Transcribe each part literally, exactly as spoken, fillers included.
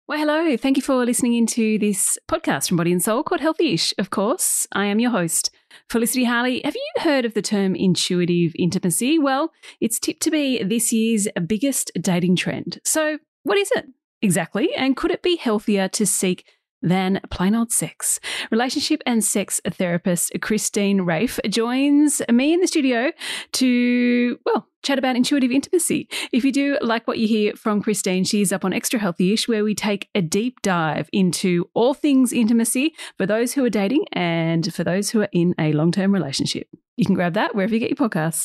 Well, hello. Thank you for listening into this podcast from Body and Soul called Healthy-ish, of course. I am your host, Felicity Harley. Have you heard of the term intuitive intimacy? Well, it's tipped to be this year's biggest dating trend. So what is it exactly? And could it be healthier to seek than plain old sex? Relationship and sex therapist Christine Rafe joins me in the studio to, well, chat about intuitive intimacy. If you do like what you hear from Christine, she's up on Extra Healthy-ish, where we take a deep dive into all things intimacy for those who are dating and for those who are in a long-term relationship. You can grab that wherever you get your podcasts.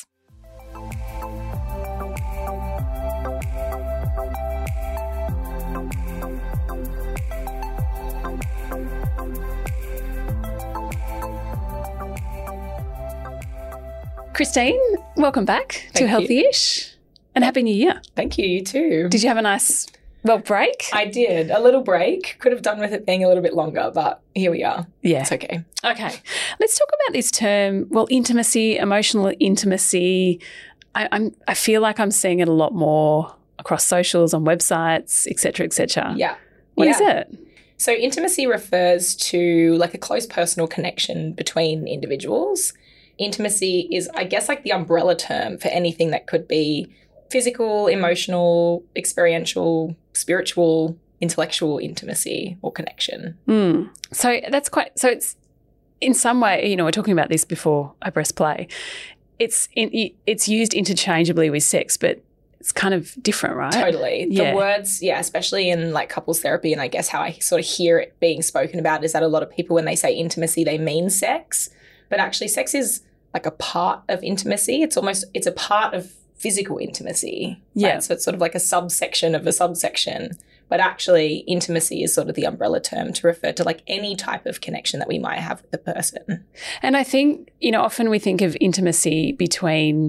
Christine, welcome back Thank to you. Healthy-ish and Happy New Year. Thank you, you too. Did you have a nice, well, break? I did. A little break. Could have done with it being a little bit longer, but here we are. Yeah. It's okay. Okay. Let's talk about this term, well, intimacy, emotional intimacy. I, I'm, I feel like I'm seeing it a lot more across socials, on websites, et cetera, et cetera. Yeah. What yeah. is it? So intimacy refers to like a close personal connection between individuals. Intimacy is, I guess, like the umbrella term for anything that could be physical, emotional, experiential, spiritual, intellectual intimacy or connection. Mm. So that's quite, so it's in some way, you know, we're talking about this before I press play. It's in, it's used interchangeably with sex, but it's kind of different, right? Totally. Yeah. The words, yeah, especially in like couples therapy, and I guess how I sort of hear it being spoken about is that a lot of people, when they say intimacy, they mean sex. But actually sex is like a part of intimacy. It's almost, it's a part of physical intimacy. Yeah. Right? So it's sort of like a subsection of a subsection. But actually intimacy is sort of the umbrella term to refer to like any type of connection that we might have with the person. And I think, you know, often we think of intimacy between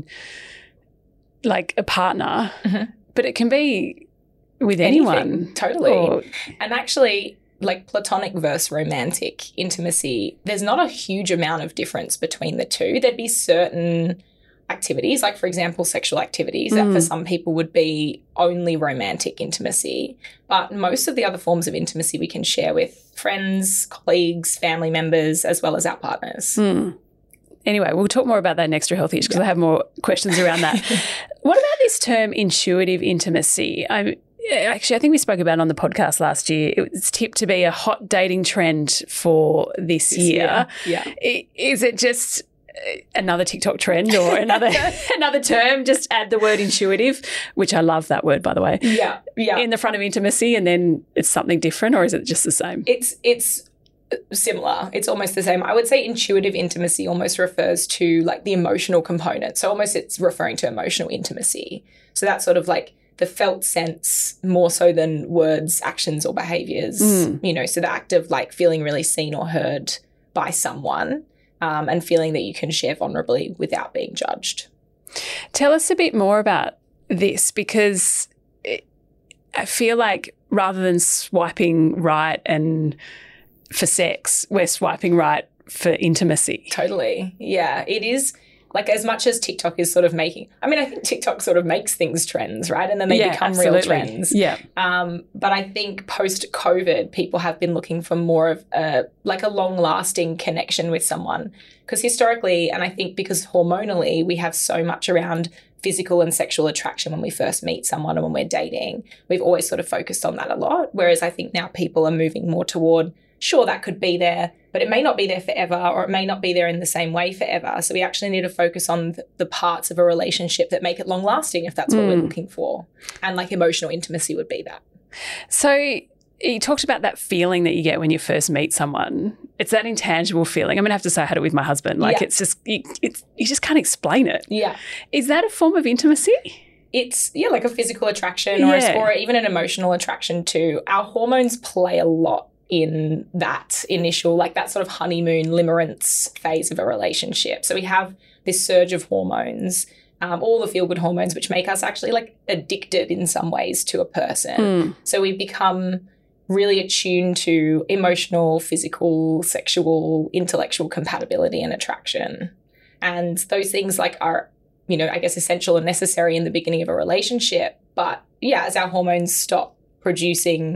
like a partner, mm-hmm. but it can be with Anything, anyone. Totally. Or, and actually, like platonic versus romantic intimacy, there's not a huge amount of difference between the two. There'd be certain activities, like for example, sexual activities mm. that for some people would be only romantic intimacy. But most of the other forms of intimacy we can share with friends, colleagues, family members, as well as our partners. Mm. Anyway, we'll talk more about that in Extra Healthy-ish because yeah. I have more questions around that. What about this term intuitive intimacy? I'm Actually, I think we spoke about it on the podcast last year. It's tipped to be a hot dating trend for this, this year. year. Yeah. Is it just another TikTok trend or another another term? Just add the word intuitive, which I love that word, by the way. Yeah, yeah. In the front of intimacy, and then it's something different, or is it just the same? It's it's similar. It's almost the same. I would say intuitive intimacy almost refers to like the emotional component. So almost it's referring to emotional intimacy. So that's sort of like the felt sense more so than words, actions or behaviours, mm. you know, so the act of like feeling really seen or heard by someone um, and feeling that you can share vulnerably without being judged. Tell us a bit more about this, because it, I feel like rather than swiping right and for sex, we're swiping right for intimacy. Totally. Yeah, it is. Like as much as TikTok is sort of making, I mean, I think TikTok sort of makes things trends, right? And then they yeah, become absolutely. real trends. Yeah. Um, but I think post-COVID, people have been looking for more of a, like a long-lasting connection with someone. Because historically, and I think because hormonally, we have so much around physical and sexual attraction when we first meet someone and when we're dating. We've always sort of focused on that a lot. Whereas I think now people are moving more toward, sure, that could be there, but it may not be there forever, or it may not be there in the same way forever. So we actually need to focus on th- the parts of a relationship that make it long lasting, if that's what mm. we're looking for. And like emotional intimacy would be that. So you talked about that feeling that you get when you first meet someone. It's that intangible feeling. I'm going to have to say I had it with my husband. Like yeah. it's just, you, it's, you just can't explain it. Yeah. Is that a form of intimacy? It's, yeah, like a physical attraction or, yeah. a, or even an emotional attraction too. Our hormones play a lot in that initial, like that sort of honeymoon limerence phase of a relationship. So we have this surge of hormones, um, all the feel-good hormones, which make us actually like addicted in some ways to a person. Mm. So we become really attuned to emotional, physical, sexual, intellectual compatibility and attraction. And those things like are, you know, I guess essential and necessary in the beginning of a relationship. But yeah, as our hormones stop producing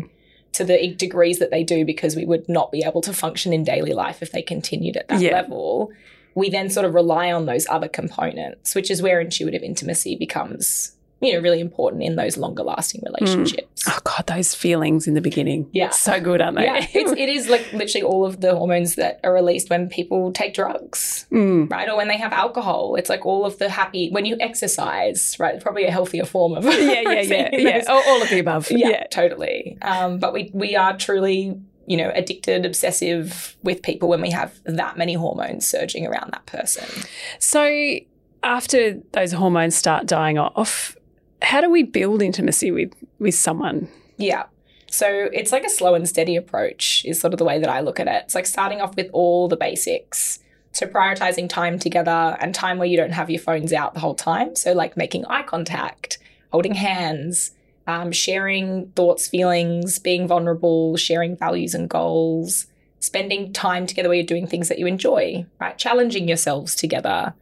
to the degrees that they do, because we would not be able to function in daily life if they continued at that yeah. level. We then sort of rely on those other components, which is where intuitive intimacy becomes, you know, really important in those longer lasting relationships. Mm. Oh God, those feelings in the beginning. Yeah. So good, aren't they? Yeah. It's, it is like literally all of the hormones that are released when people take drugs, mm. right? Or when they have alcohol. It's like all of the happy, when you exercise, right? It's probably a healthier form of Yeah, yeah, yeah. yeah. All, all of the above. Yeah, yeah. totally. Um, but we, we are truly, you know, addicted, obsessive with people when we have that many hormones surging around that person. So after those hormones start dying off, how do we build intimacy with, with someone? Yeah. So it's like a slow and steady approach is sort of the way that I look at it. It's like starting off with all the basics. So prioritizing time together and time where you don't have your phones out the whole time. So like making eye contact, holding hands, um, sharing thoughts, feelings, being vulnerable, sharing values and goals, spending time together where you're doing things that you enjoy, right? Challenging yourselves together,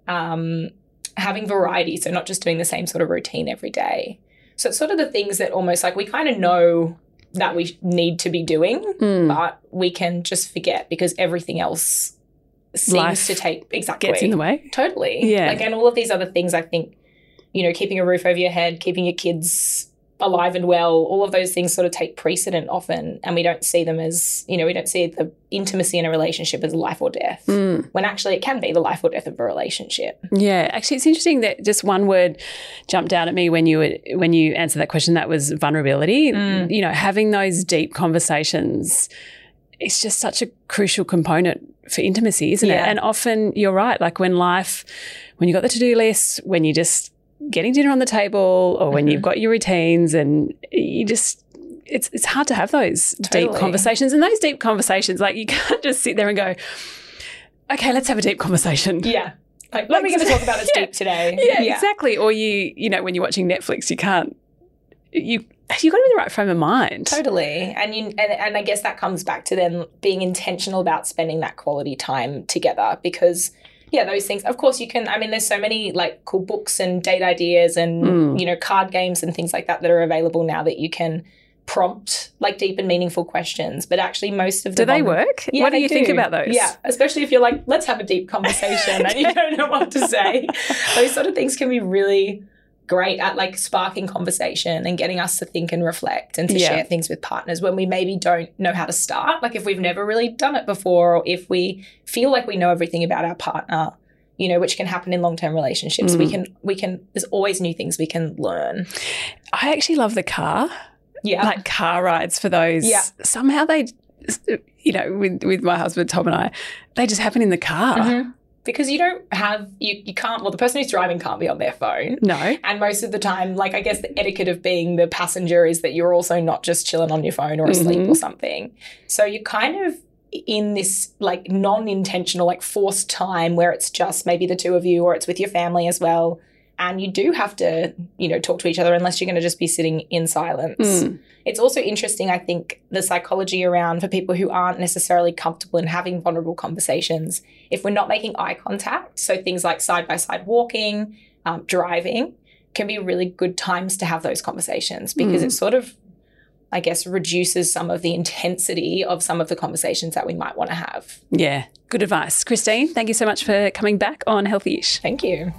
um, having variety. So not just doing the same sort of routine every day. So it's sort of the things that almost like we kind of know that we need to be doing, mm. but we can just forget because everything else seems Life to take exactly gets in the way. Totally. Yeah. Like, and all of these other things, I think, you know, keeping a roof over your head, keeping your kids alive and well, all of those things sort of take precedent often, and we don't see them as, you know, we don't see the intimacy in a relationship as life or death, mm. when actually it can be the life or death of a relationship. Yeah, actually it's interesting that just one word jumped out at me when you were, when you answered that question, that was vulnerability. Mm. You know, having those deep conversations, it's just such a crucial component for intimacy, isn't Yeah. it? And often you're right, like when life, when you got the to-do list, when you just getting dinner on the table, or when mm-hmm. you've got your routines, and you just it's it's hard to have those Totally. deep conversations. And those deep conversations, like you can't just sit there and go, okay, let's have a deep conversation. Yeah. Like, what are we going to talk about that's yeah. deep today? Yeah, yeah, exactly. Or you, you know, when you're watching Netflix, you can't, you, you've got to be in the right frame of mind. Totally. And you and, and I guess that comes back to then being intentional about spending that quality time together, because yeah, those things, of course you can, I mean, there's so many like cool books and date ideas and, Mm. you know, card games and things like that that are available now that you can prompt like deep and meaningful questions. But actually most of Do them. they work? Yeah, what do they you think do. about those? Yeah, especially if you're like, let's have a deep conversation and you don't know what to say. Those sort of things can be really great at like sparking conversation and getting us to think and reflect and to Yeah. share things with partners when we maybe don't know how to start. Like if we've never really done it before, or if we feel like we know everything about our partner, you know, which can happen in long-term relationships. Mm. We can, we can, there's always new things we can learn. I actually love the car, Yeah. like car rides for those. Yeah. Somehow they, you know, with, with my husband, Tom and I, they just happen in the car. Mm-hmm. Because you don't have, you, you can't, well, the person who's driving can't be on their phone. No. And most of the time, like, I guess the etiquette of being the passenger is that you're also not just chilling on your phone or asleep Mhm. or something. So you're kind of in this, like, non-intentional, like, forced time where it's just maybe the two of you, or it's with your family as well. And you do have to, you know, talk to each other unless you're going to just be sitting in silence. Mm. It's also interesting, I think, the psychology around for people who aren't necessarily comfortable in having vulnerable conversations. If we're not making eye contact, so things like side-by-side walking, um, driving, can be really good times to have those conversations, because Mm. it sort of, I guess, reduces some of the intensity of some of the conversations that we might want to have. Yeah. Good advice. Christine, thank you so much for coming back on Healthy-ish. Thank you.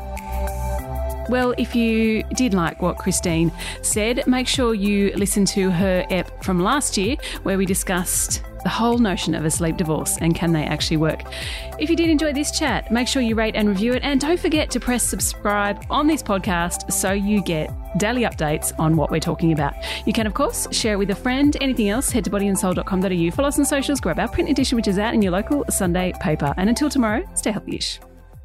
Well, if you did like what Christine said, make sure you listen to her ep from last year where we discussed the whole notion of a sleep divorce and can they actually work. If you did enjoy this chat, make sure you rate and review it, and don't forget to press subscribe on this podcast so you get daily updates on what we're talking about. You can, of course, share it with a friend. Anything else, head to body and soul dot com dot a u. Follow us on socials, grab our print edition, which is out in your local Sunday paper. And until tomorrow, stay healthy-ish.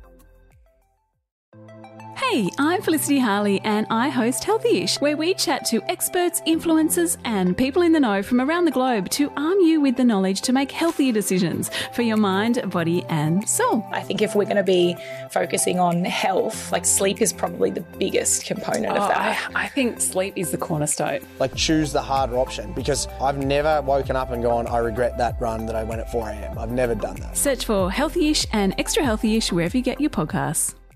Hey, I'm Felicity Harley and I host Healthy-ish, where we chat to experts, influencers and people in the know from around the globe to arm you with the knowledge to make healthier decisions for your mind, body and soul. I think if we're going to be focusing on health, like sleep is probably the biggest component Oh, of that. I, I think sleep is the cornerstone. Like, choose the harder option, because I've never woken up and gone, I regret that run that I went at four a.m. I've never done that. Search for Healthy-ish and Extra Healthy-ish wherever you get your podcasts.